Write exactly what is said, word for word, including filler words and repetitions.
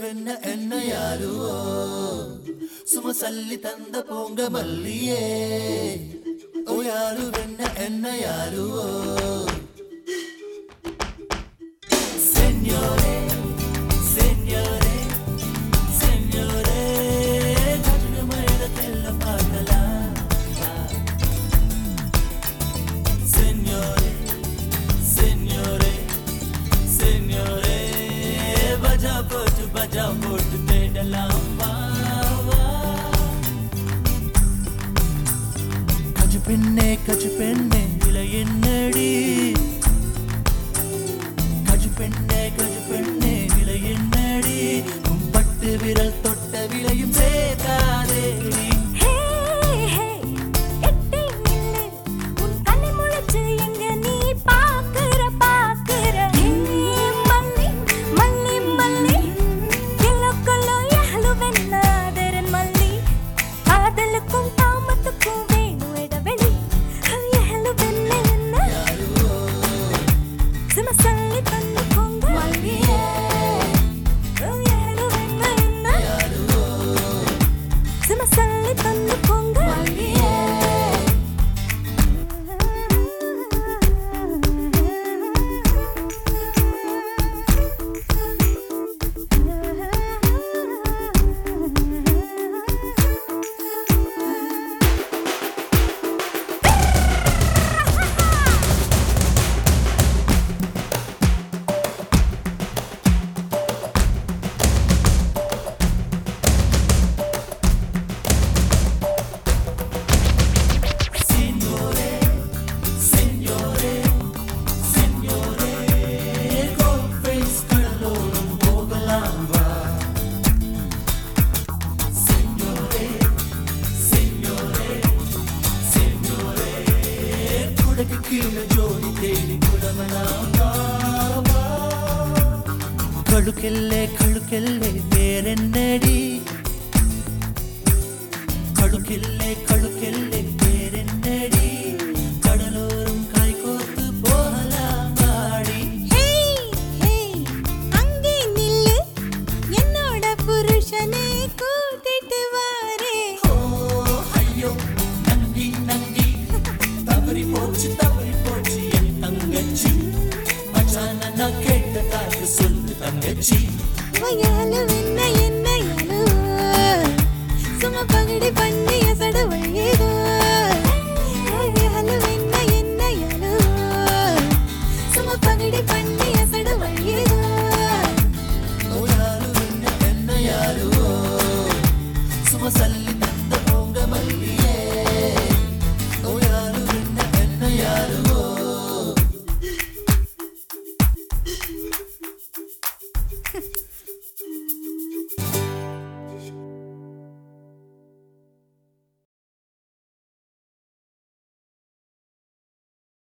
வென்ன என்ன யாருவோ சும சல்லி தந்த போங்க மல்லியே ஓ யாரு வென்ன என்ன யாருவோ Signore, signore, signore Judge maida tella padala Signore, signore, signore Baja potu, baja potu tedalamba Kaju penne, kaju penne, ila ennadi பெண்ணே கஜு பெண்ணே விலை என்னடி உன் பட்டு விரல் தொட்ட விலையும் சேர்க்காதே கழுக்கெல்லே கழுக்கெல்லே வேறென்னடி கழுக்கெல்லே